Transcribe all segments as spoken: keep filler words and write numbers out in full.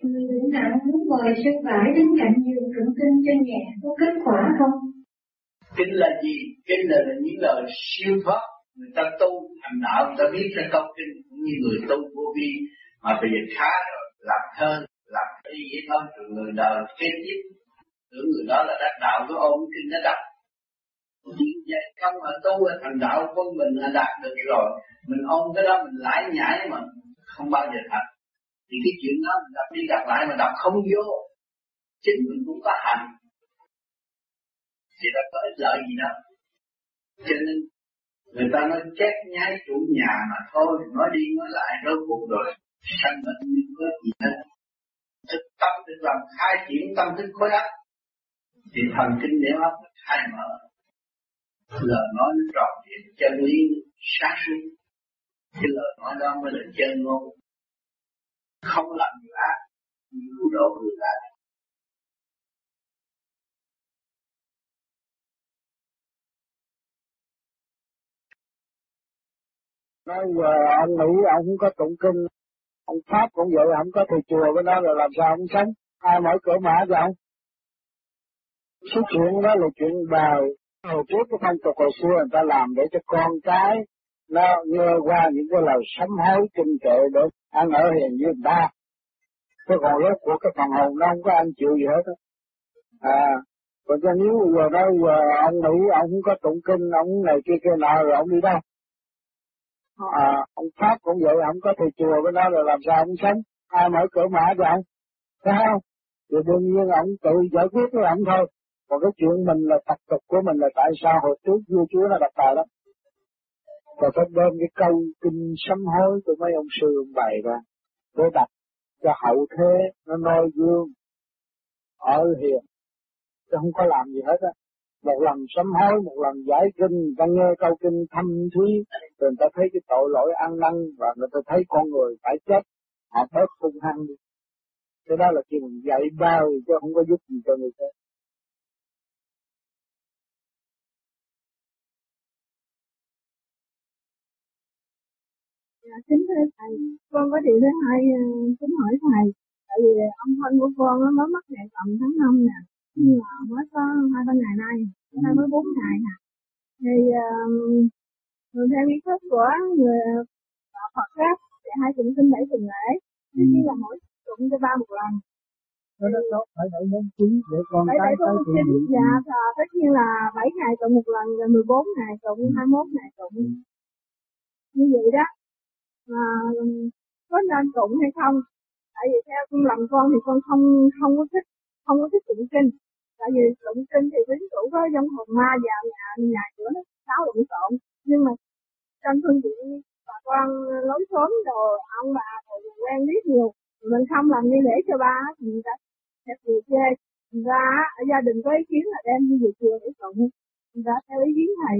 Người bệnh nặng muốn mời sư vải đến cạnh giường tụng kinh cho nhẹ có kết quả không? Kinh là gì? Kinh là những lời siêu thoát. Người ta tu thành đạo, người ta biết ra câu kinh cũng như người tu vô vi mà bây giờ khá rồi, làm thơ, làm cái gì thôi, rồi người đời kế tiếp tưởng người đó là đắc đạo, cứ ôm kinh nó đọc. Chuyện vậy không mà tu là thành đạo quân mình là đạt được rồi, mình ôm cái đó mình lải nhải mà không bao giờ thành. Thì cái chuyện đó mình đọc đi đọc lại mà đọc không vô, chính mình cũng có hành, thì đã có ích lợi gì đâu. Cho nên người ta nói chết nhái chủ nhà mà thôi, nói đi nói lại rốt cuộc rồi sanh bệnh như có gì hết. Thực tâm thực làm khai triển tâm thức khối óc thì thần kinh để óc khai mở, lời nói nó tròn chuyện chân lý sáng suốt. Cái lời nói đó mới là chân ngôn, không làm điều ác, cứu độ người ta. Nói giờ ông Mỹ ông không có tụng kinh, ông Pháp cũng vậy, không có thầy chùa với nó rồi làm sao ông sống? Ai mở cửa mở cho ông? Cái chuyện đó là chuyện đời. Hồi trước cái phong tục hồi xưa người ta làm để cho con cái nó nghe qua những cái lời sám hối kinh kệ để ăn ở hiền với người ta. Cái còn rốt của cái phần hồn nó không có ăn chịu gì hết đó. À, còn cho nếu giờ nói giờ ông Mỹ ông không có tụng kinh, ông này kia kia nọ rồi ông đi đâu? À, ông Pháp cũng vậy, ông có thầy chùa với nó rồi làm sao ông sống? Ai mở cửa mở cho ông? Thấy không? Thì đương nhiên ông tự giải quyết với ông thôi. Còn cái chuyện mình là tập tục của mình là tại sao hồi trước vua chúa nó đọc bài đó. Rồi phải đem cái câu kinh sám hối của mấy ông sư ông bày ra để đặt cho hậu thế nó noi gương ở hiền, chứ không có làm gì hết á. Một lần sám hối, một lần giải kinh, người ta nghe câu kinh thâm thúy, rồi người ta thấy cái tội lỗi ăn năn và người ta thấy con người phải chết, họ bớt hung hăng đi. Cái đó là chuyện mình dạy bao chứ không có giúp gì cho người khác. Dạ, kính thưa thầy, con có điều thứ hai kính hỏi thầy, tại vì ông thân của con nó mới mất ngày tầm tháng năm nè, nhưng mà mới có hai ba ngày nay, nay mới bốn ngày nè, thì uh, theo ý thức của người đạo Phật khác thì hai tụng kinh bảy tuần lễ, tuy nhiên là mỗi tụng cho ba một lần. Đó đó đó, phải đợi đến chính để con cái tới tìm hiểu. Dạ, tất nhiên là bảy ngày tụng một lần, rồi mười bốn ngày tụng, hai mươi mốt ngày tụng. Như vậy đó. Mà có nên tụng hay không? Tại vì theo con làm con thì con không không có thích không có thích tụng kinh. Tại vì tụng kinh thì quyến rũ có giống hồn ma vào nhà nhà cửa nó xáo lộn xộn. Nhưng mà trong phương diện bà con lối xóm rồi ông bà rồi quen biết nhiều, mình không làm nghi lễ cho ba thì người ta sẽ chịu chê. Người ta ở gia đình có ý kiến là đem đi về chùa để tụng, người ta theo ý kiến thầy.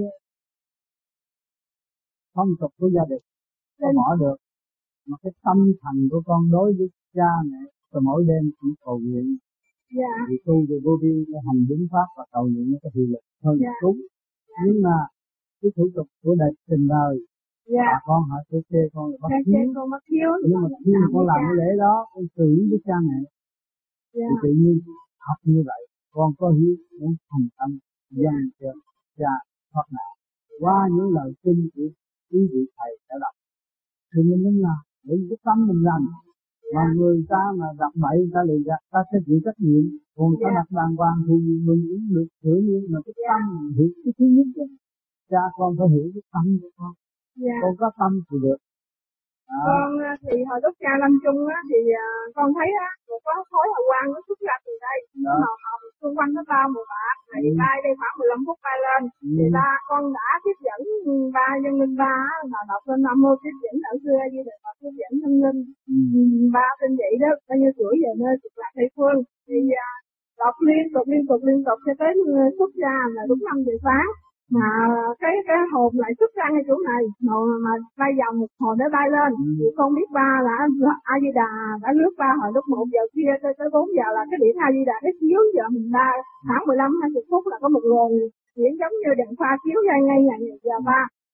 Phong tục của gia đình không bỏ được, mà cái tâm thành của con đối với cha mẹ rồi mỗi đêm cũng cầu nguyện. Dạ. Vì tu về vô vi hành đúng pháp và cầu nguyện nó có hiệu lực hơn dạ. đúng. Dạ. Nhưng mà cái thủ tục của đời tình đời, dạ. bà con họ sẽ chê con là bất hiếu. Nhưng mà khi mà con làm cái lễ đó, con xử lý với cha mẹ, dạ. thì tự nhiên học như vậy, con có hiếu muốn thành tâm dành cho cha thoát nạn qua những lời kinh của quý vị thầy đã đọc. Thì mình nên làm, để cái tâm mình làm. Mà người ta mà đọc bậy, người ta lì ra, ta sẽ chịu trách nhiệm. Còn ta đặt đàng hoàng thì mình cũng được hiểu, nhưng mà cái tâm mình hiểu cái thứ nhất đó. Cha con phải hiểu cái tâm của con. Dạ. Con có tâm thì được. À. Con thì hồi lúc cha lâm chung á, thì uh, con thấy á, có khối hào quang nó xuất ra từ đây. Nó màu hồng, xung quanh nó bao màu bạc. Ngày ừ. bay đây khoảng mười lăm phút bay lên. Ừ. Thì ta con đã tiếp dẫn ba nhân linh ba mà đọc lên Nam Mô tiếp dẫn ở xưa như được đọc tiếp dẫn nhân linh. Ừ. Ba tin vậy đó, bao nhiêu tuổi về nơi cực lạc Tây Phương. Thì uh, đọc liên tục liên tục liên tục cho tới xuất ra là đúng năm giờ sáng. Mà cái cái hồn lại xuất ra ngay chỗ này mà, mà bay vòng một hồi để bay lên. Ừ. Thì con biết ba là A Di Đà đã lướt ba hồi lúc một giờ kia tới tới bốn giờ là cái điện A Di Đà cái chiếu giờ mình ba khoảng mười lăm hai mươi phút là có một luồng điện giống như đèn pha chiếu ra ngay nhà giờ ba.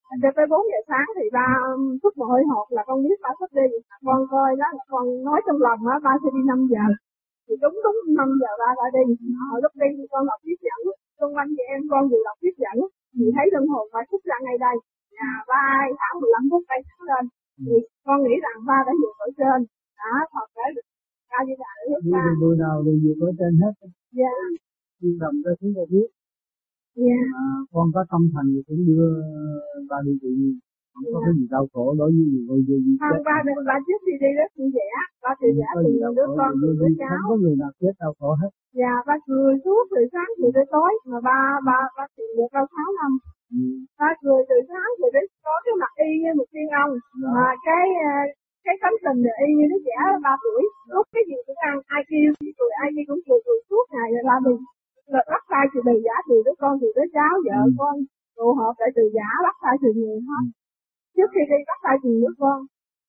Cho tới bốn giờ sáng thì ba thức một hơi hộp là con biết ba sắp đi. Con coi đó, con nói trong lòng á, ba sẽ đi năm giờ. Thì đúng đúng năm giờ ba đã đi. Hồi lúc đi thì con đọc viết dẫn. Xung quanh chị em con vừa đọc viết dẫn. Thì thấy linh hồn ba xuất ra ngay đây. Nhà ba khoảng mười lăm phút bay sáng lên. Thì con nghĩ rằng ba đã vượt ở trên. Đó, thật để được. Ca như là lúc ra. Bữa nào đều vượt ở trên hết. Dạ. Khi đồng ra chúng ta biết. Dạ. À, con có tâm thành thì cũng đưa ba đi tự nhiên. Không có cái gì đau khổ đối với người vô gì. Không, ba, ba trước khi đi rất vui vẻ. Ba vui vẻ cùng đứa con, cùng đứa cháu. Không có người nào chết đau khổ hết. Dạ, ba cười suốt từ sáng từ tới tối. Mà ba, ba, ba tìm được đâu sáu năm. Ừ. Ba cười từ sáng từ tới tối cái mặt y như một tiên ông. Đó. Mà cái cái tấm tình là y như đứa trẻ ba tuổi. Lúc cái gì cũng ăn, ai kêu cười, ai đi cũng cười, cười suốt ngày rồi ba mình. Rồi bắt tay từ từ giả từ đứa con, từ đứa cháu, vợ ừ. con. Tụ họp lại từ giả, bắt tay từ người hết. Ừ. Trước khi đi bắt tay từ đứa con.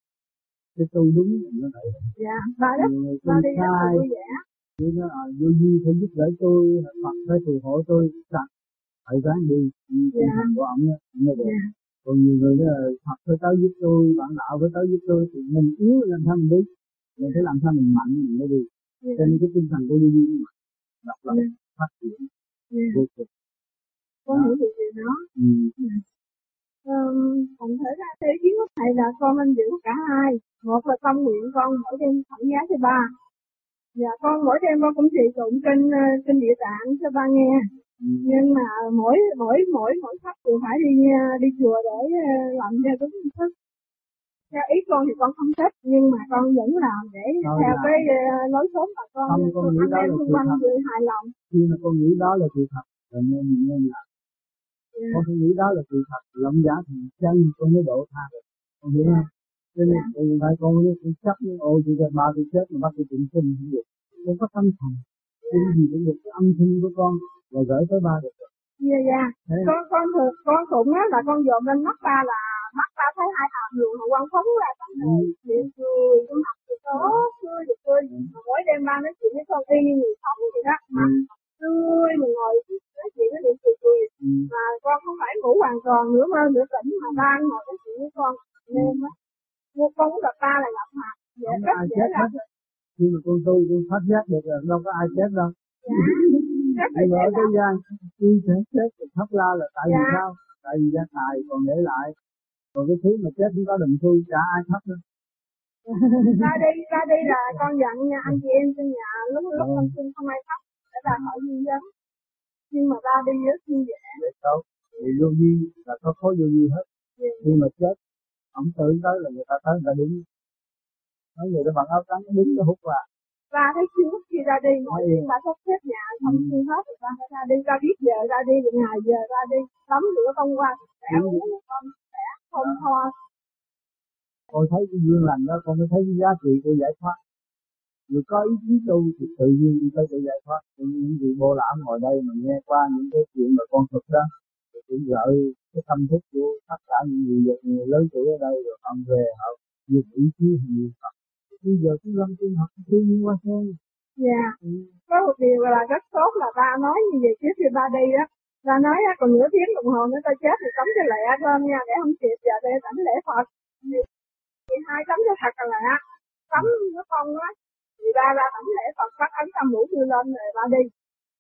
Cái tôi đúng như vậy. Dạ, ba rất, ba đi rất là vui vẻ. Như nó là vô duy phải giúp đỡ tôi, Phật phải phù hộ tôi, sẵn. Phải ráng đi, tinh thần của ông á, như vậy. Dạ. Còn nhiều người đó là Phật phải tới giúp tôi, bạn đạo phải tới giúp tôi, thì mình yếu làm sao mình đi. Mình phải làm sao mình mạnh mình mới đi. Dạ. Cho nên cái tinh thần của vô duy mạnh, độc lập, dạ. phát triển, dạ. vô cùng. Con hiểu được điều đó. Ừ. Dạ. Um, còn thể ra thế kiến của thầy là con nên giữ cả hai. Một là tâm nguyện con mỗi đêm thẩm giá cho ba. Dạ con mỗi đêm con cũng trì tụng trên trên địa tạng cho ba nghe. Ừ. Nhưng mà mỗi mỗi mỗi mỗi khách thì phải đi đi chùa để làm theo đúng hình thức. Theo ý con thì con không thích, nhưng mà con vẫn làm để Thôi theo làm. Cái lối sống mà con không, con nghĩ đó là sự thật. Hài lòng. Khi mà con nghĩ đó là sự thật, rồi nên mình nên làm. Yeah. Con nghĩ đó là sự thật, lòng giá thì chân con mới độ tha được, con hiểu không? Cho nên yeah. phải con con chấp những ô thì giờ ba tôi chết mà bắt tôi tụng kinh không được, con có tâm thành, cái gì cũng được, cái âm thanh của con là gửi tới ba được. Dạ dạ. Con con thường con tụng á là con dồn lên mắt ba là mắt ba thấy hai hàm nhiều mà quan phóng là con cười, cười cười, con học thì tốt, cười thì cười. Mỗi đêm ba nói chuyện với con y như người sống vậy đó, mà cười mà ngồi nói chuyện với điện cười cười. Ừ. Mà con không phải ngủ hoàn toàn nửa mơ nửa tỉnh mà ba ngồi nói chuyện với con nên á, một con cũng gặp ba là gặp mặt, dễ rất dễ làm. Khi mà con tu con phát giác được là đâu có ai chết đâu. Dạ. Nhưng mà ở thế gian khi chết chết thì thấp la là tại vì dạ. sao? Tại vì gia tài còn để lại. Còn cái thứ mà chết không có đồng xu chả ai thấp nữa. Ra đi, ra đi là con dặn nha anh chị em trong nhà lúc lúc con xin không ai thấp để là hỏi duyên dấn. Nhưng mà ra đi rất vui vẻ. Để tốt. Thì vô duy là có khối vô duy hết. Yeah. Khi mà chết, ông tự tới là người ta tới người ta đứng. Nói người ta bằng áo trắng đứng nó hút vào. Ra thấy trước khi ra đi, mọi chuyện đã sắp xếp nhà, không ừ. hết rồi ra, ra đi, ra biết giờ ra đi, ngày giờ ra đi, tắm rửa không qua, khỏe uống con, khỏe, không ho. Con thấy cái duyên lành đó, con mới thấy cái giá trị của giải thoát. Vì có ý chí tu thì tự nhiên đi tới cái giải thoát. Tự nhiên vị Bồ Lão ngồi đây mà nghe qua những cái chuyện mà con thực đó, thì cũng gợi cái tâm thức của tất cả những người Việt, người lớn tuổi ở đây, rồi ông về họ dùng ý chí nhiều Phật. Bây giờ cứ lâm chung học tự nhiên qua thôi. Dạ, ừ. Có một điều là rất tốt là ba nói như vậy trước khi ba đi á. Ba nói á, còn nửa tiếng đồng hồ nữa ta chết thì cấm cho lẹ thơm nha, để không kịp giờ để tẩm lễ Phật. Thì hai tấm cho thật là lẹ, tấm nó con á. Thì ba ra tẩm lễ Phật bắt ấn tâm mũi đưa lên rồi ba đi.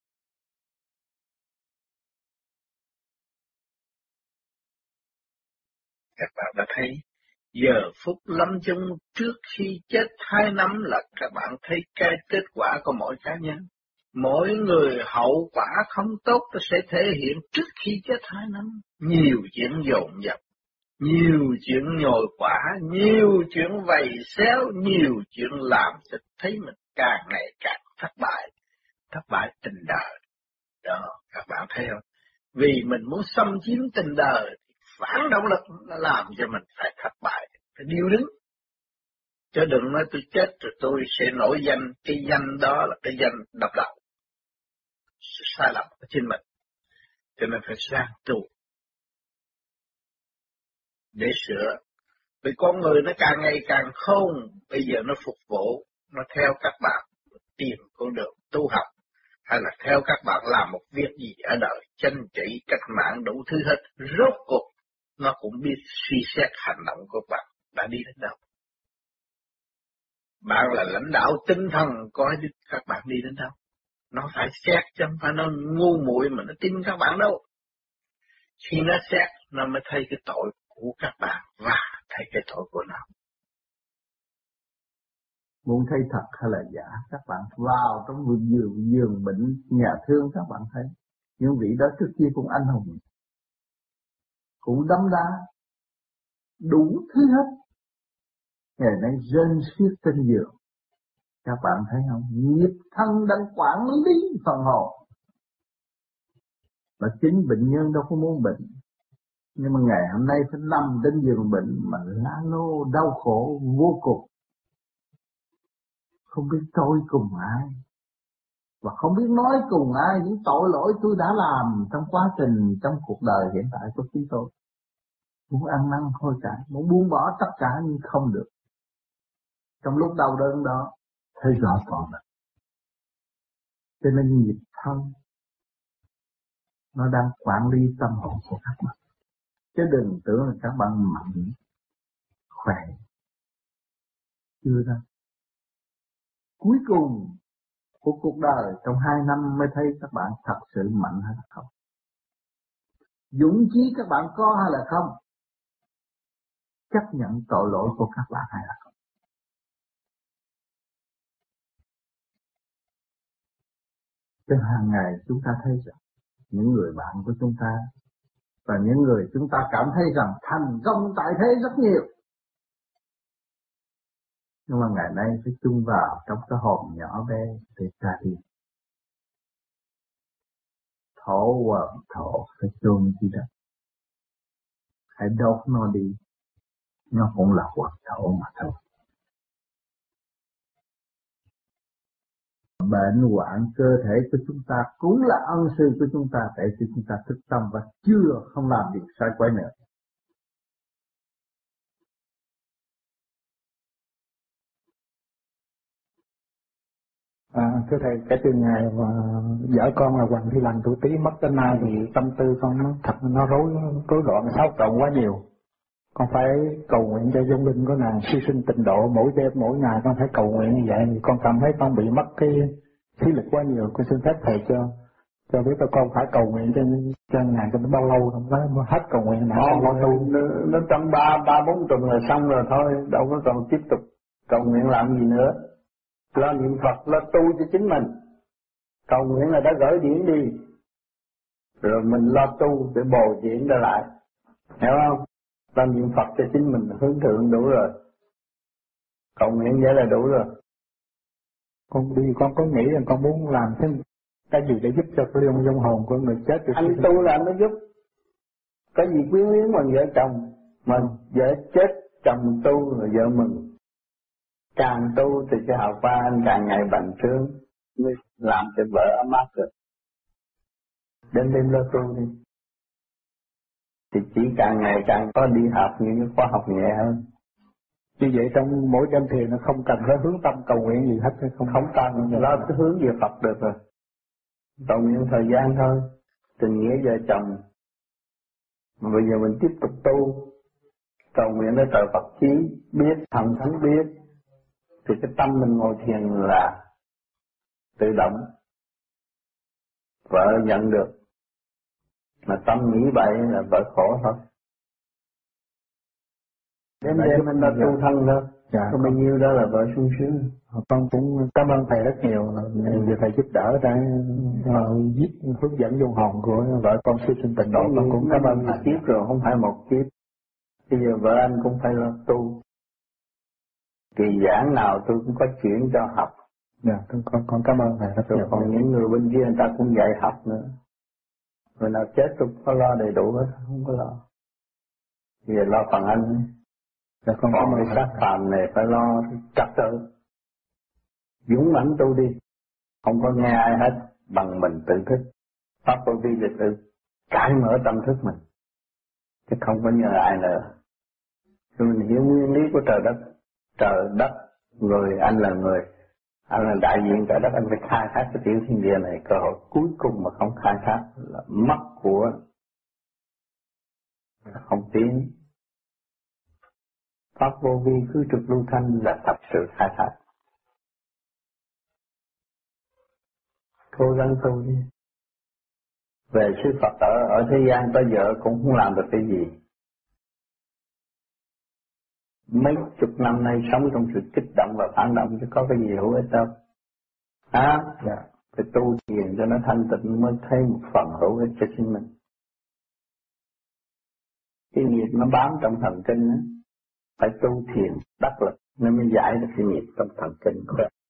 Các bạn đã thấy giờ phút lâm chung trước khi chết hai năm là các bạn thấy cái kết quả của mỗi cá nhân. Mỗi người hậu quả không tốt sẽ thể hiện trước khi chết hai năm. Nhiều chuyện dồn dập, nhiều chuyện nhồi quả, nhiều chuyện vầy xéo, nhiều chuyện làm cho thấy mình càng ngày càng thất bại. Thất bại tình đời. Đó, các bạn thấy không? Vì mình muốn xâm chiếm tình đời, phản động lực nó làm cho mình phải thất bại, phải điêu đứng. Chứ đừng nói tôi chết rồi tôi sẽ nổi danh, cái danh đó là cái danh độc đạo. Sự sai lầm của chính mình. Cho nên phải sang tu để sửa. Vì con người nó càng ngày càng khôn, bây giờ nó phục vụ, nó theo các bạn tìm con đường tu học, hay là theo các bạn làm một việc gì ở đời, chân trị, cách mạng đủ thứ hết. Rốt cuộc nó cũng biết suy xét hành động của bạn đã đi đến đâu. Bạn là lãnh đạo tinh thần, coi các bạn đi đến đâu. Nó phải xét chứ không phải nó ngu muội mà nó tin các bạn đâu. Khi nó xét, nó mới thấy cái tội của các bạn và thấy cái tội của nó. Muốn thấy thật hay là giả, các bạn vào trong vườn giường, giường bệnh, nhà thương các bạn thấy. Những vị đó trước kia cũng anh hùng, cũng đấm đá, đủ thứ hết. Ngày nay rên xiết trên giường. Các bạn thấy không? Nghiệp thân đang quản lý phần hồn. Mà chính bệnh nhân đâu có muốn bệnh. Nhưng mà ngày hôm nay phải nằm trên giường bệnh mà lá lô đau khổ vô cùng. Không biết tôi cùng ai. Và không biết nói cùng ai những tội lỗi tôi đã làm trong quá trình, trong cuộc đời hiện tại của chúng tôi. Muốn ăn năn hối cải, muốn buông bỏ tất cả nhưng không được. Trong lúc đau đớn đó, thấy rõ tội mình. Cho nên nghiệp thân nó đang quản lý tâm hồn của các bạn. Chứ đừng tưởng là các bạn mạnh, khỏe. Chưa đâu. Cuối cùng của cuộc đời trong hai năm mới thấy các bạn thật sự mạnh hay là không. Dũng chí các bạn có hay là không. Chấp nhận tội lỗi của các bạn hay là không. Cho hàng ngày chúng ta thấy rằng những người bạn của chúng ta và những người chúng ta cảm thấy rằng thành công tại thế rất nhiều. Nhưng mà ngày nay phải chung vào trong cái hồn nhỏ bé để ra đi. Thổ quần thổ phải chôn chi đất. Hãy đốt nó đi. Nó cũng là quần thổ mà thôi. Bệnh hoạn cơ thể của chúng ta cũng là ân sư của chúng ta để cho chúng ta thức tâm và chưa không làm việc sai quấy nữa. À, thưa thầy, cái từ ngày mà vợ con là Hoàng Thị Lành tuổi Tý mất đến nay thì tâm tư con nó thật nó rối rối loạn xáo trộn quá nhiều. Con phải cầu nguyện cho vong linh của nàng siêu sinh tịnh độ, mỗi đêm mỗi ngày con phải cầu nguyện như vậy thì con cảm thấy con bị mất cái khí lực quá nhiều. Con xin phép thầy cho cho biết con phải cầu nguyện cho cho ngài cho nó bao lâu không phải hết cầu nguyện nào không lo tu. Nó, nó trong ba ba bốn tuần là xong rồi thôi, đâu có còn tiếp tục cầu nguyện làm gì nữa. Lo niệm Phật, lo tu cho chính mình. Cầu nguyện là đã gửi điển đi, rồi mình lo tu để bồi điển trở lại, hiểu không? Lo niệm Phật cho chính mình hướng thượng đủ rồi, cầu nguyện vậy là đủ rồi. Con đi con có nghĩ là con muốn làm thêm cái gì để giúp cho cái linh vong hồn của người chết được. Anh tu là anh mới giúp. Có gì quyến luyến bằng vợ chồng, mà vợ chết chồng tu rồi vợ mừng. Càng tu thì cái hào quang anh càng ngày bành trướng, mới làm cho vợ ấm áp được. Đến đêm lo tu đi. Thì chỉ càng ngày càng có đi học những cái khóa học nhẹ hơn. Như vậy trong mỗi đêm thiền nó không cần phải hướng tâm cầu nguyện gì hết, không không cần lo cái hướng về Phật được rồi. Cầu nguyện thời gian thôi, tình nghĩa vợ chồng. Mà bây giờ mình tiếp tục tu, cầu nguyện để trời Phật chí biết, thần thánh biết, thì cái tâm mình ngồi thiền là tự động, vợ nhận được, mà tâm nghĩ vậy là vợ khổ thôi. Đến đêm mình đã tu thân thôi, dạ, có bao nhiêu đó là vợ sung sướng. Con cũng cảm ơn thầy rất nhiều vì thầy giúp đỡ để viết hướng dẫn vô hồn của vợ con siêu sinh tịnh độ. Con cũng cảm ơn thầy. Kiếp rồi không phải một kiếp, bây giờ vợ anh cũng phải lo tu. Kỳ giảng nào tôi cũng có chuyện cho học. Dạ, con con cảm ơn thầy rất nhiều. Còn những người bên kia người ta cũng dạy học nữa. Người nào chết tôi có lo đầy đủ hết, không có lo. Bây giờ lo phần anh. Dạ, con còn cái xác phàm này phải lo trật tự. Dũng mãnh tu đi, không có nghe ai hết, bằng mình tự thức. Pháp vô vi là tự cải mở tâm thức mình, chứ không có nhờ ai nữa. Rồi mình hiểu nguyên lý của trời đất. Trời đất, người, anh là người, anh là đại diện trời đất, anh phải khai thác cái tiểu thiên địa này. Cơ hội cuối cùng mà không khai thác là mất của không tiến. Pháp vô vi cứ trực lưu thanh là thật sự khai thác. Cố gắng tu đi. Về sư Phật ở, ở thế gian có vợ cũng không làm được cái gì. Mấy chục năm nay sống trong sự kích động và phản động chứ có cái gì hữu ích đâu. À, dạ. Phải tu thiền cho nó thanh tịnh mới thấy một phần hữu ích cho chính mình. Cái nghiệp nó bám trong thần kinh á, phải tu thiền đắc lực nên mới giải được cái nghiệp trong thần kinh của mình.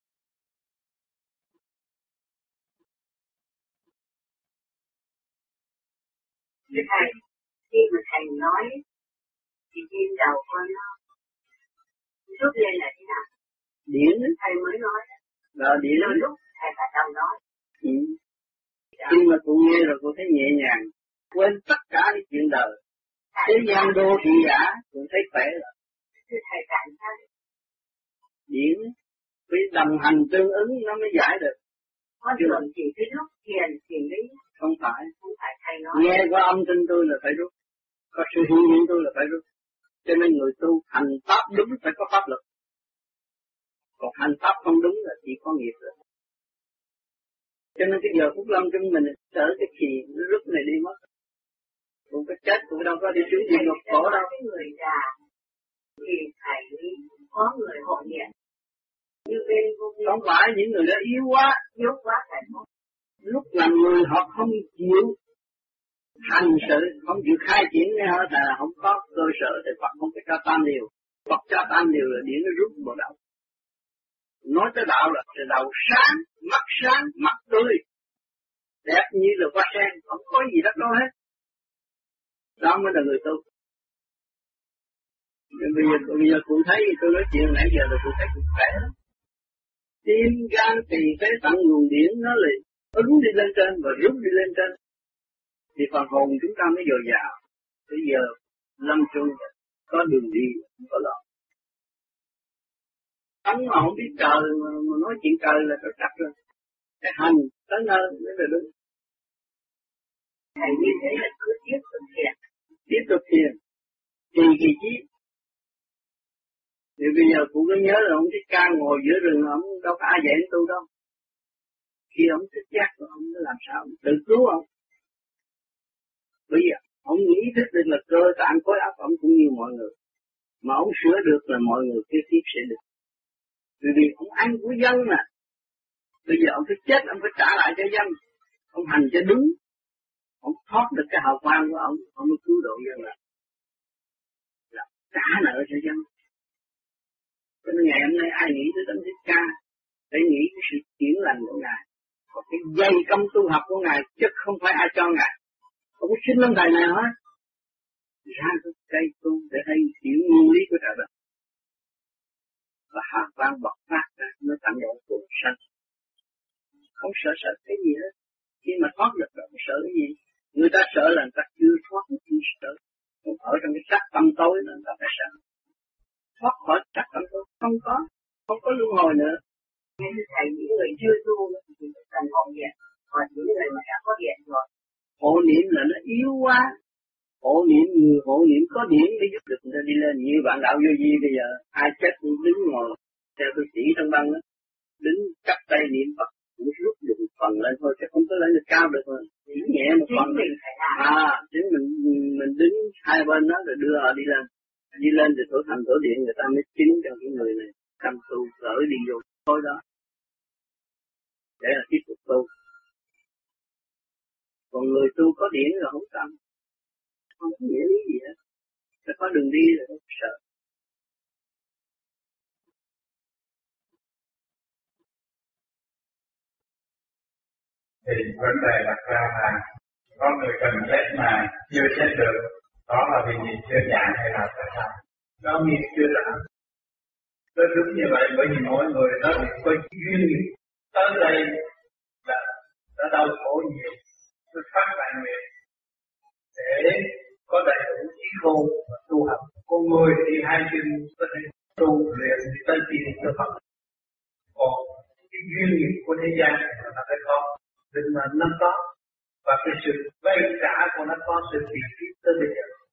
Thưa thầy, khi mà thầy nói thì trên đầu con nó rút lên là thế nào? Điển thầy mới nói. Rồi điển đôi lúc thầy bắt đầu nói. Ừ. Khi mà cô nghe rồi cô thấy nhẹ nhàng, quên tất cả những chuyện đời. Thế gian đô thị giả cũng thấy khỏe rồi. Thưa thầy tại sao? Điển với đồng hành tương ứng nó mới giải được. Có thường chỉ cái lúc thiền thiền lý. Không phải. Không phải thầy nói. Nghe qua âm thanh tôi là phải rút. Có sự hiện diện tôi là phải rút. Cho nên người tu hành pháp đúng phải có pháp lực. Còn hành pháp không đúng là chỉ có nghiệp rồi. Cho nên cái giờ phút lâm trong mình sợ cái gì nó rút này đi mất. Cũng có chết cũng đâu có đi xuống địa ngục khổ đâu. Cái người già thì thầy có người hộ niệm. Như bên không phải những người đó yếu quá, yếu quá thầy không. Lúc làm người họ không chịu hành sự, không chịu khai triển nghe họ là không có cơ sở thì Phật không có cho tam điều. Phật cho tam điều là điển nó rút vào đầu. Nói tới đạo là từ đầu sáng, mắt sáng, mặt tươi, đẹp như là hoa sen, không có gì đắt đâu hết. Đó mới là người tu. Bây giờ, bây giờ cụ thấy tôi nói chuyện nãy giờ là cụ thấy cụ khỏe lắm. Tim gan tỳ phế tận nguồn điển nó là ứng đi lên trên và rút đi lên trên. Thì phần hồn chúng ta mới dồi dào. Bây giờ lâm chung có đường đi, không có lo. Ông mà không biết trời mà, mà nói chuyện trời là nó chắc rồi. Cái hành tới nơi mới là đúng. Thầy như thế là cứ tiếp tục thiền. Tiếp tục thiền. Trì kỳ chí. Thì bây giờ cũng có nhớ là ông Thích Ca ngồi giữa rừng, ông đâu có ai dạy ông tu đâu. Khi ông thích giác rồi ông nó làm sao ông tự cứu ông. Bây giờ ông ý thức được là cơ tạng khối óc ông cũng như mọi người. Mà ông sửa được là mọi người kế tiếp sẽ được. Vì vì ông ăn của dân mà. Bây giờ ông phải chết, ông phải trả lại cho dân. Ông hành cho đúng. Ông thoát được cái hào quang của ông, ông mới cứu độ dân lại. Là trả nợ cho dân. Cho nên ngày hôm nay ai nghĩ tới Đấng Thích Ca, để nghĩ cái sự chuyển lành của Ngài. Còn cái dây công tu học của Ngài, chứ không phải ai cho Ngài. Không có xin lên thầy này hết. Ra cái cây tu để thấy hiểu nguyên lý của trời đất. Và hạ vang bọc phát ra, nó tặng độ cuộc sanh. Không sợ sợ cái gì hết. Khi mà thoát được rồi, sợ cái gì? Người ta sợ là người ta chưa thoát, người chưa sợ. Còn ở trong cái sắc tâm tối là người ta phải sợ. Thoát khỏi sắc tâm tối, không có. Không có luân hồi nữa. Nên thầy những người chưa tu thì cần hộ niệm. Còn những người mà đã có điện rồi. Hộ niệm là nó yếu quá. Hộ niệm, người hộ niệm có điển mới giúp được người ta đi lên. Như bạn đạo vô vi bây giờ, ai chết cũng đứng ngồi. Theo tôi chỉ trong băng đó. Đứng chắp tay niệm Phật. Cũng rút được một phần lên thôi, chứ không có lên được cao được rồi. Chỉ nhẹ một phần. À, chính mình mình đứng hai bên đó rồi đưa họ đi lên. Đi lên thì tổ thành tổ điện người ta mới chính cho cái người này. Tâm tu, gửi đi vô thôi đó. Để là tiếp tục tu. Còn người tu có điển là không tâm. Không có nghĩa lý gì hết. Phải có đường đi là không sợ. Thì vấn đề đặt ra là có người cần chết mà chưa chết được, đó là vì gì chưa dạng hay là tại sao? Đó nghiên chưa rõ. Tôi đúng như vậy bởi vì mỗi người đó có duyên tới đây là đã đau khổ nhiều, tôi phát lại nguyện để có đầy đủ trí khôn và tu học. Con người thì hai chân có thể tu luyện thì tới tiền cho Phật. Còn cái duyên nghiệp của thế gian là phải có. Đừng mà nó có và cái sự vay trả của nó có sự bị phí tới bây giờ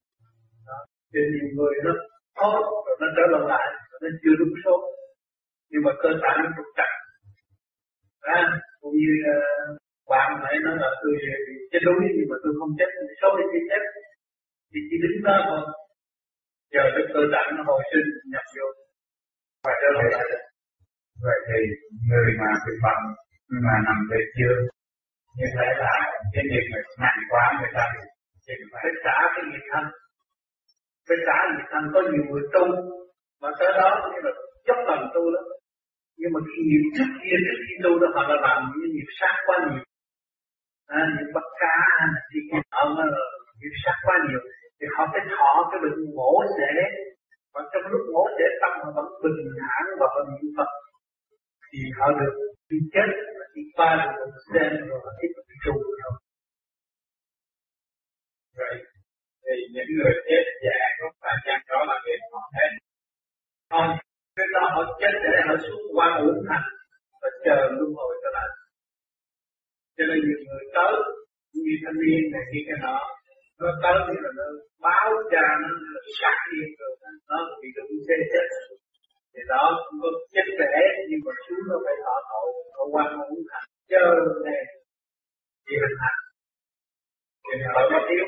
Thì nhiều người nó thôi rồi nó trở lại, nó chưa đúng số, nhưng mà cơ thể nó trục trặc. À, cũng như uh, bạn nãy nói là tôi chết đuối nhưng mà tôi không chết, số đi chưa chết, thì chỉ đứng đó thôi. Giờ cái cơ thể nó hồi sinh nhập vô và trở lại. Vậy thì người mà bị bệnh mà nằm về chưa như thế là cái nghiệp này nặng quá, người ta thì phải trả cái nghiệp thân, phải trả nghiệp thân. Có nhiều người tu mà tới đó như là dốc lòng tu đó, nhưng mà cái nghiệp trước kia trước khi tu đó họ là làm những nghiệp sát quá nhiều, à, những bắt cá thì họ là nghiệp sát quá nhiều, thì họ phải thọ cái bệnh mổ xẻ, và trong lúc mổ xẻ tâm họ vẫn bình thản và họ niệm Phật, thì họ được đi chết và đi qua được một sen rồi họ tiếp tục tu thôi. Vậy thì những người chết già có phải chăng đó là nghiệp họ hết? Không, cái đó họ chết để họ xuống qua uổng thành và chờ luân hồi trở lại. Cho nên nhiều người tới như thanh niên này kia cái nọ, nó tới thì là nó báo cha nó sát điên rồi nó bị đụng xe chết. Thì đó cũng có chết trẻ nhưng mà xuống nó phải thọ tội, họ qua uổng thành chờ này thì hình thành. Thì họ có thiếu.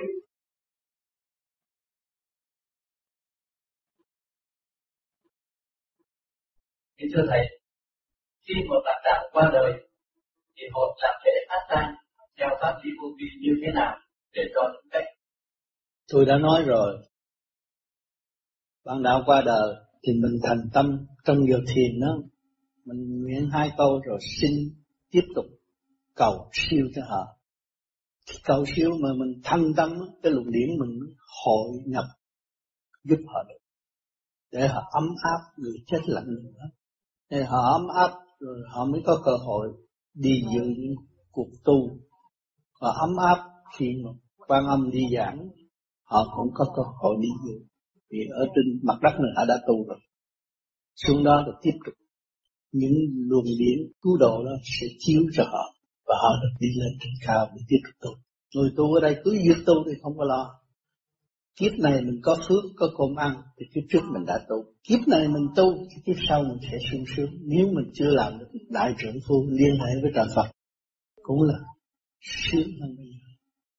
Thì thưa Thầy, khi một bạn đạo qua đời, thì hồn tập thể phát tan theo pháp lý vô vi như thế nào để cho đúng cách? Tôi đã nói rồi, bạn đạo qua đời thì mình thành tâm trong giờ thiền đó, mình nguyện hai câu rồi xin tiếp tục cầu siêu cho họ. Khi cầu siêu mà mình thanh tâm, cái luồng điển mình hội nhập giúp họ được, để họ ấm áp người chết lạnh nữa. Để họ ấm áp rồi họ mới có cơ hội đi dự những cuộc tu. Họ ấm áp khi mà Quan Âm đi giảng, họ cũng có cơ hội đi dự. Vì ở trên mặt đất này họ đã tu rồi. Xuống đó để tiếp tục. Những luồng điển cứu độ đó sẽ chiếu cho họ, và họ được đi lên trên cao để tiếp tục tu. Người tu ở đây cứ việc tu thì không có lo. Kiếp này mình có phước, có cơm ăn thì kiếp trước mình đã tu. Kiếp này mình tu thì kiếp sau mình sẽ sung sướng. Nếu mình chưa làm được đại trưởng phu liên hệ với trời Phật cũng là sướng hơn bây giờ.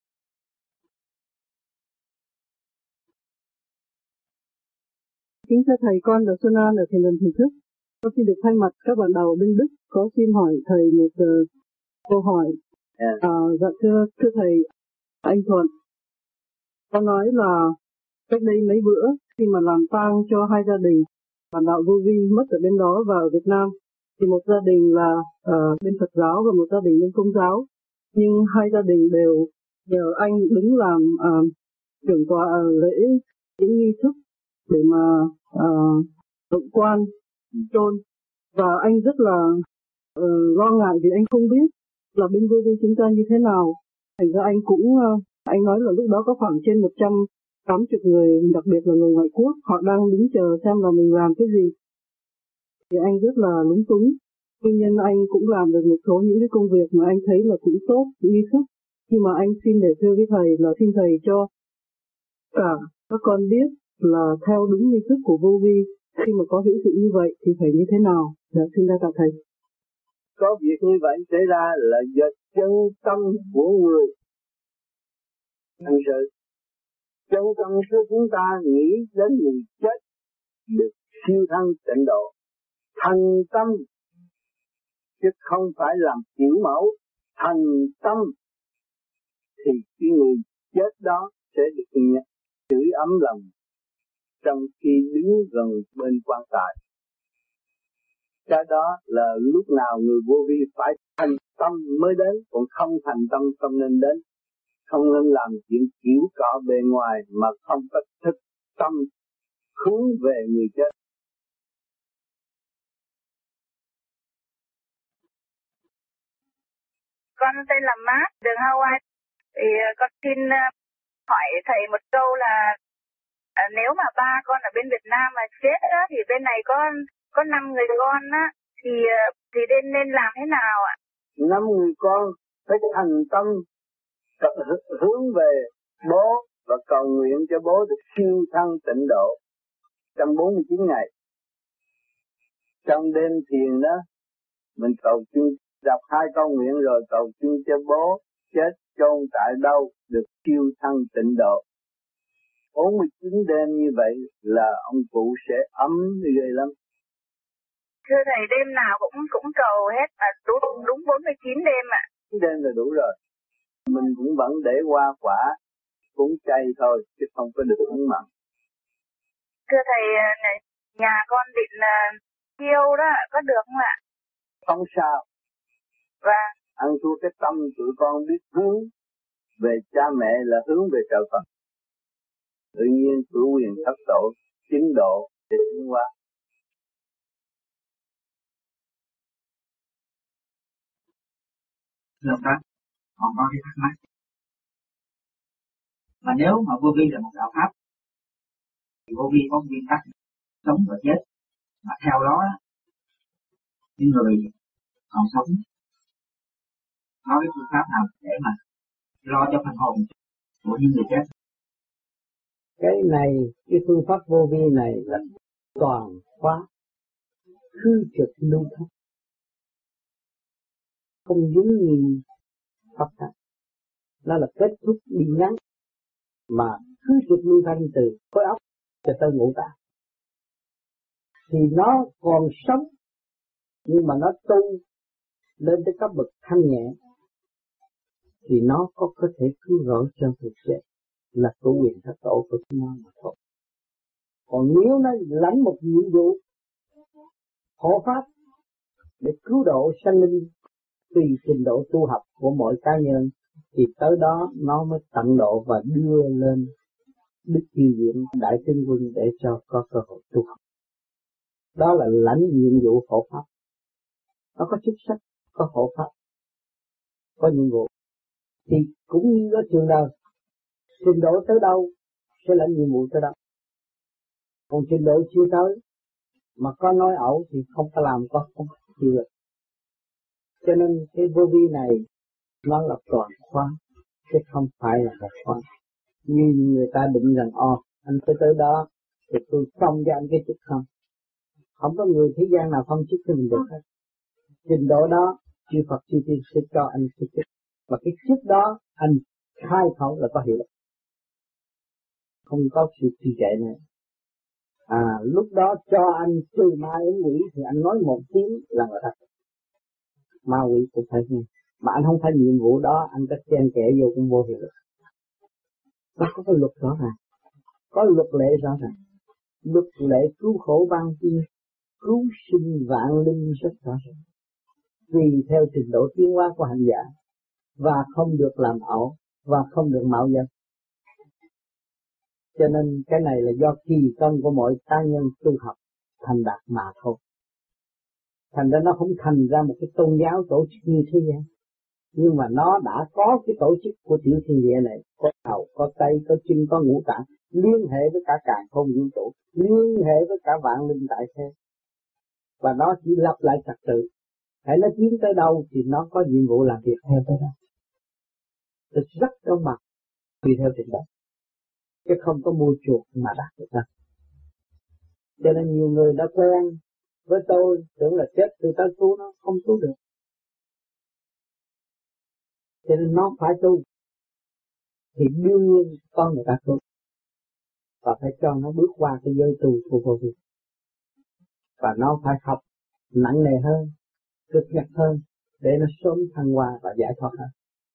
Kính thưa Thầy, con là Xuân An ở Thiền Đường Thầy Thức. Con xin được thay mặt các bạn đạo bên Đức có xin hỏi Thầy một uh, câu hỏi. Yeah. À, dạ thưa, thưa Thầy, anh Thuận, con nói là cách đây mấy bữa khi mà làm tang cho hai gia đình, bạn đạo Vô Vi mất ở bên đó và ở Việt Nam, thì một gia đình là uh, bên Phật giáo và một gia đình bên Công giáo, nhưng hai gia đình đều nhờ anh đứng làm uh, trưởng tọa uh, lễ những nghi thức để mà uh, động quan chôn, và anh rất là uh, lo ngại vì anh không biết là bên Vô Vi chúng ta như thế nào. Thành ra anh cũng uh, anh nói là lúc đó có khoảng trên một trăm tám mươi người, đặc biệt là người ngoại quốc, họ đang đứng chờ xem là mình làm cái gì. Thì anh rất là lúng túng. Tuy nhiên anh cũng làm được một số những cái công việc mà anh thấy là cũng tốt, cũng nghi thức. Nhưng mà anh xin để thưa với Thầy là xin Thầy cho cả các con biết là theo đúng nghi thức của Vô Vi, khi mà có hữu sự như vậy thì phải như thế nào. Dạ, xin đa tạ Thầy. Có việc như vậy xảy ra là do chân tâm của người thật sự. Chân tâm của chúng ta nghĩ đến người chết được siêu thăng tịnh độ, thành tâm chứ không phải làm kiểu mẫu. Thành tâm thì cái người chết đó sẽ được nhận chửi ấm lòng trong khi đứng gần bên quan tài. Cái đó là lúc nào người Vô Vi phải thành tâm mới đến, còn không thành tâm không nên đến. Không nên làm chuyện kiểu cọ bề ngoài mà không có thực tâm hướng về người chết. Con tên là Mát, đường Hawaii. Thì con xin hỏi Thầy một câu là à, nếu mà ba con ở bên Việt Nam mà chết á, thì bên này có có năm người con á, thì thì nên nên làm thế nào ạ? Năm người con phải thành tâm hướng về bố và cầu nguyện cho bố được siêu thăng tịnh độ trong bốn mươi chín ngày. Trong đêm thiền đó, mình cầu xin, đọc hai câu nguyện rồi cầu xin cho bố chết chôn tại đâu được siêu thăng tịnh độ. bốn mươi chín đêm như vậy là ông cụ sẽ ấm ghê lắm. Thưa thầy, đêm nào cũng cũng cầu hết à, đúng đúng bốn mươi chín đêm ạ. À. Đêm là đủ rồi. Mình cũng vẫn để hoa quả cúng chay thôi chứ không có được uống mặn. Thưa thầy, nhà con định chiêu đó có được không ạ? Không sao. Vâng. Ăn thua cái tâm tụi con biết hướng về cha mẹ là hướng về trời Phật. Tự nhiên cử quyền thất tổ, chính độ để tiến hóa. Thưa ông Pháp, còn có cái thắc mắc. Mà nếu mà vô vi là một đạo pháp, thì vô vi có nguyên tắc sống và chết. Mà theo đó, những người còn sống có cái phương pháp nào để mà lo cho phần hồn của những người chết? Cái này, cái phương pháp vô vi này là toàn khóa khứ trực lưu thông, không giống như pháp khác. Nó là kết thúc đi ngắn, mà khứ trực lưu thanh từ khối óc cho tới ngũ tạng. Thì nó còn sống, nhưng mà nó tu lên tới cấp bậc thanh nhẹ, thì nó có có thể cứu rỗi cho thực chết, là của quyền thất tổ của chúng nó mà thôi. Còn nếu nó lãnh một nhiệm vụ hộ pháp để cứu độ sanh linh tùy trình độ tu học của mỗi cá nhân, thì tới đó nó mới tận độ và đưa lên đức chi viện đại tinh quân để cho có cơ hội tu học. Đó là lãnh nhiệm vụ hộ pháp. Nó có chức sách, có hộ pháp, có nhiệm vụ. Thì cũng như ở trường đời, trình độ tới đâu sẽ lãnh nhiệm vụ tới đó. Còn trình độ chưa tới mà có nói ẩu thì không có làm, có không chịu được. Cho nên cái vô vi này nó là toàn khoa, chứ không phải là một khoa. Như người ta định rằng ồ, anh phải tới đó thì tôi phong cho anh cái chức không. Không có người thế gian nào phong chức cho mình được hết. Trình độ đó chư Phật chư Tiên sẽ cho anh cái chức, và cái chức đó anh khai khẩu là có hiệu lực, không có sự trì trệ nữa. À, lúc đó cho anh trừ ma ếm quỷ thì anh nói một tiếng là người ta ma quỷ cũng phải nghe, mà anh không phải nhiệm vụ đó anh có chen kẽ vô cũng vô hiệu lực. Nó có cái luật rõ ràng, có luật lệ rõ ràng, luật lệ cứu khổ ban tiên, cứu sinh vạn linh rất rõ ràng, tùy theo trình độ tiến hóa của hành giả, và không được làm ẩu và không được mạo danh. Cho nên cái này là do kỳ công của mỗi cá nhân tu học thành đạt mà thôi. Thành ra nó không thành ra một cái tôn giáo tổ chức như thế gian, nhưng mà nó đã có cái tổ chức của tiểu thiên địa này, có đầu, có tay, có chân, có ngũ tạng, liên hệ với cả càn khôn vũ trụ, liên hệ với cả vạn linh tại thế, và nó chỉ lập lại trật tự. Hãy nó tiến tới đâu thì nó có nhiệm vụ làm việc theo tới đó. Tôi rất có mặt tùy theo trình độ, chứ không có mua chuộc mà đạt được đâu. Cho nên nhiều người đã quen với tôi tưởng là chết từ ta cứu nó, không cứu được. Cho nên nó phải tu thì đương nhiên con người ta tu, và phải cho nó bước qua cái giới tu của vô vi, và nó phải học nặng nề hơn, cực nhọc hơn để nó sớm thăng hoa và giải thoát hơn.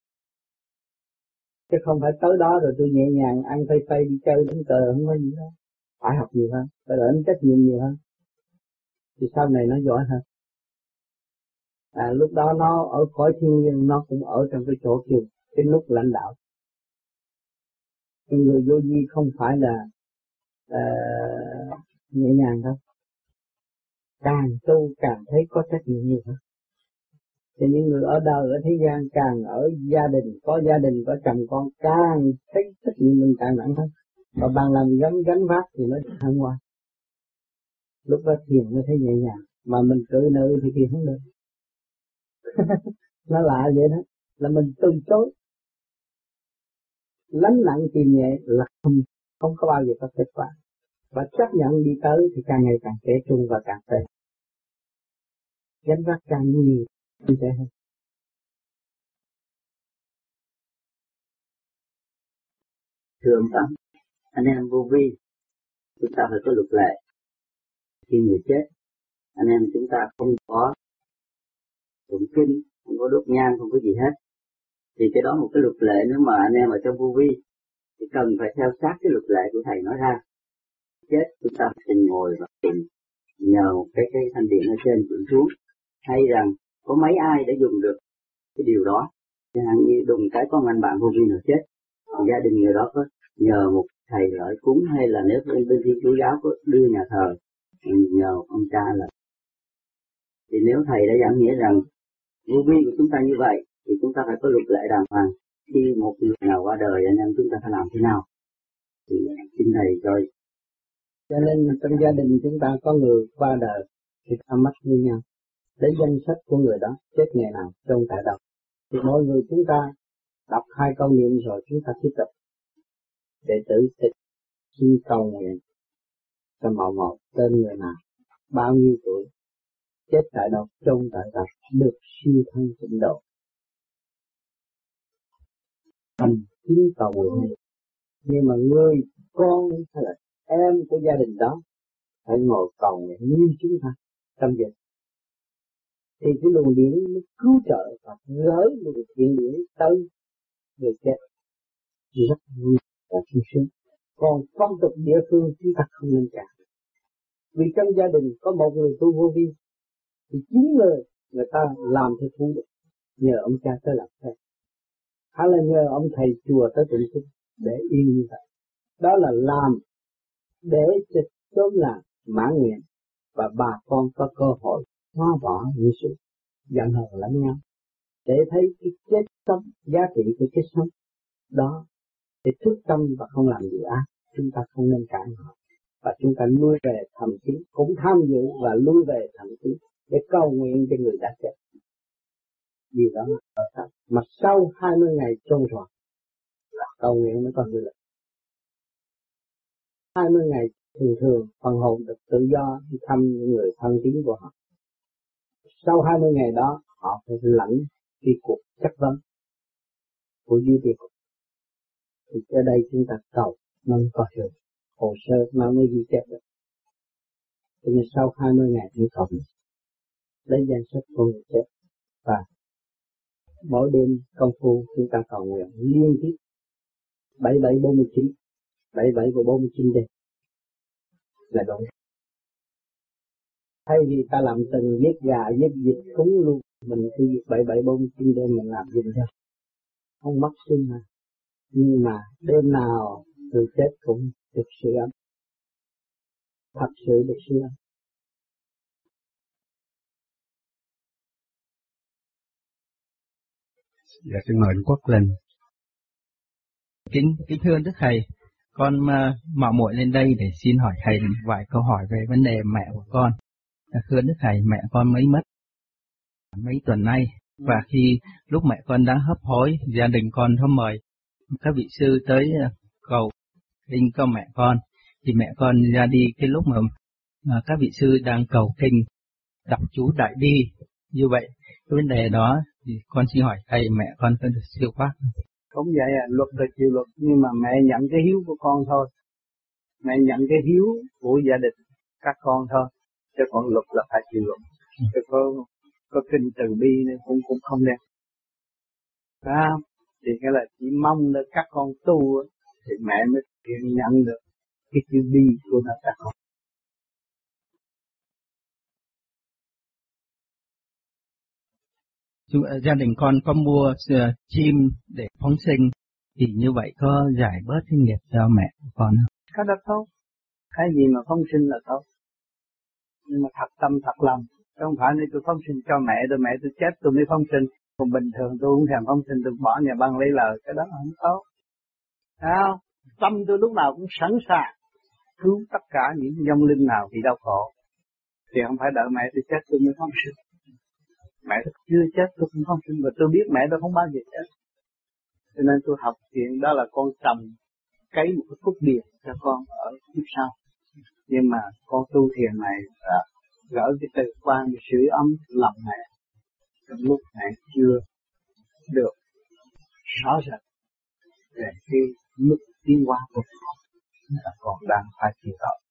Chứ không phải tới đó rồi tôi nhẹ nhàng ăn phây phây đi chơi đánh cờ, không có gì đâu. Phải học nhiều hơn, phải lãnh trách nhiệm nhiều hơn, thì sau này nó giỏi hơn. À, lúc đó nó ở cõi thiên nhiên, nó cũng ở trong cái chỗ kia, cái nút lãnh đạo. Nhưng người vô vi không phải là uh, nhẹ nhàng đâu. Càng tu càng thấy có trách nhiệm nhiều hơn. Thì những người ở đời, ở thế gian, càng ở gia đình, có gia đình, có chồng con, càng thấy trách nhiệm mình càng nặng hơn. Và bằng làm gánh gánh vác thì nó thăng hoa. Lúc đó thiền mới thấy nhẹ nhàng, mà mình cự nữ thì thiền không được. Nó lạ vậy đó, là mình từ chối. lánh nặng tìm nhẹ là không, không có bao giờ có kết quả. Và chấp nhận đi tới thì càng ngày càng trẻ trung và càng tệ. Gánh vác càng nhiều như thế hơn. Thưa ông Tám, anh em vô vi, chúng ta phải có luật lệ. Khi người chết, anh em chúng ta không có tụng kinh, không có đốt nhang, không có gì hết. Thì cái đó một cái luật lệ nếu mà anh em ở trong vô vi thì cần phải theo sát cái luật lệ của thầy nói ra. Chết chúng ta phải ngồi và tìm nhờ một cái cái thanh điện ở trên chuyển xuống, hay rằng có mấy ai đã dùng được cái điều đó. Chẳng hạn như đùng cái con anh bạn vô vi nào chết, thì gia đình người đó có nhờ một thầy lợi cúng, hay là nếu bên bên Thiên Chúa giáo có đưa nhà thờ nhờ ông cha là. Thì nếu thầy đã giảng nghĩa rằng vô vi của chúng ta như vậy thì chúng ta phải có luật lệ đàng hoàng. Khi một người nào qua đời anh em chúng ta phải làm thế nào? Thì xin thầy cho. Cho nên trong gia đình chúng ta có người qua đời thì ta mất như nhau. Lấy danh sách của người đó chết ngày nào, trong tại đâu. Thì mỗi người chúng ta đọc hai câu niệm rồi chúng ta tiếp tục để tự tịch xin cầu nguyện cho màu một tên người nào, bao nhiêu tuổi, chết tại đâu, trong tại đâu, được siêu thân tịnh độ. Thành kính cầu nguyện. Nhưng mà người con hay là em của gia đình đó phải ngồi cầu nguyện như chúng ta trong dịch. Thì cái luồng điển nó cứu trợ và gửi luồng thiện điển tới người chết rất vui và sung sướng. Còn phong tục địa phương chúng ta không nên cả. Vì trong gia đình có một người tu vô vi thì chín người người ta làm theo thủ đức, nhờ ông cha tới làm theo, hay là nhờ ông thầy chùa tới tụng kinh để yên như vậy. Đó là làm để cho sớm là mãn nguyện và bà con có cơ hội hóa bỏ những sự giận hờn lẫn nhau, để thấy cái chết sống, giá trị của chết sống đó, để thức tâm và không làm gì ác. Chúng ta không nên cản họ, và chúng ta lui về thầm kín, cũng tham dự và lui về thầm kín để cầu nguyện cho người đã chết. Vì đó là sao? Mà sau hai mươi ngày chôn rồi là cầu nguyện mới có hiệu lực. hai mươi ngày thường thường phần hồn được tự do đi thăm những người thân tín của họ. Sau hai mươi ngày đó họ phải lãnh cái cuộc chất vấn của duy trì. Thì ở đây chúng ta cầu nó có hiệu, hồ sơ nó mới ghi chép được. Cho nên sau hai mươi ngày chúng cầu lấy danh sách của người chết, và mỗi đêm công phu chúng ta cầu nguyện liên tiếp bảy bảy bốn mươi chín, bảy bảy và bốn mươi chín đêm là đủ. Thay vì ta làm từng giết gà giết vịt cúng luôn, mình cứ giết bảy bảy bốn mươi chín đêm mình làm gì thôi, không mất sinh mà. Nhưng mà đêm nào người chết cũng được sự ấm, thật sự được sự ấm. Dạ, xin mời anh Quốc lên. Kính, kính thưa Đức Thầy, con uh, mạo muội lên đây để xin hỏi Thầy vài câu hỏi về vấn đề mẹ của con. Thưa Đức Thầy, mẹ con mới mất mấy tuần nay, và khi lúc mẹ con đã hấp hối, gia đình con có mời các vị sư tới uh, cầu kinh cho mẹ con, thì mẹ con ra đi cái lúc mà uh, các vị sư đang cầu kinh, đọc chú đại bi. Như vậy, cái vấn đề đó thì con xin hỏi Thầy, mẹ con có được siêu thoát không? Cũng vậy à, luật là chịu luật, nhưng mà mẹ nhận cái hiếu của con thôi. Mẹ nhận cái hiếu của gia đình các con thôi, chứ còn luật là phải chịu luật. Chứ có, có kinh từ bi nên cũng cũng không đẹp. Phải không? Thì cái là chỉ mong được các con tu thì mẹ mới nhận được cái chữ bi của các con. Gia đình con có mua uh, chim để phóng sinh, thì như vậy có giải bớt cái nghiệp cho mẹ của con không? Cái đó tốt, cái gì mà phóng sinh là tốt, nhưng mà thật tâm thật lòng, chứ không phải nếu tôi phóng sinh cho mẹ tôi, mẹ tôi chết tôi mới phóng sinh, còn bình thường tôi không thèm phóng sinh, tôi bỏ nhà băng lấy lời, cái đó không tốt. Thấy không? Tâm tôi lúc nào cũng sẵn sàng cứu tất cả những vong linh nào bị đau khổ, thì không phải đợi mẹ tôi chết tôi mới phóng sinh. Mẹ tôi chưa chết tôi cũng không sinh, và tôi biết mẹ tôi không bao giờ chết. Cho nên tôi học chuyện đó là con trầm cấy một cái phúc điền cho con ở kiếp sau. Nhưng mà con tu thiền này là gỡ cái từ quan để sưởi ấm lòng mẹ trong lúc mẹ chưa được rõ rệt về cái mức tiến hóa của con là còn đang phải chịu tội.